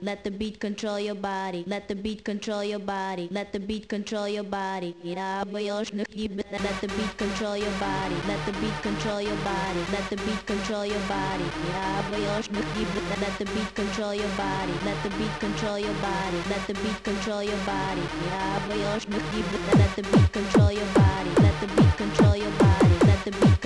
Let the beat control your body. Let the beat control your body. Let the beat control your body. Let the beat control your body. Let the beat control your body. Let the beat control your body. Let the beat control your body. Let the beat control your body. Let the beat control your body. Let the beat control your body. Let the beat control your body. Let the beat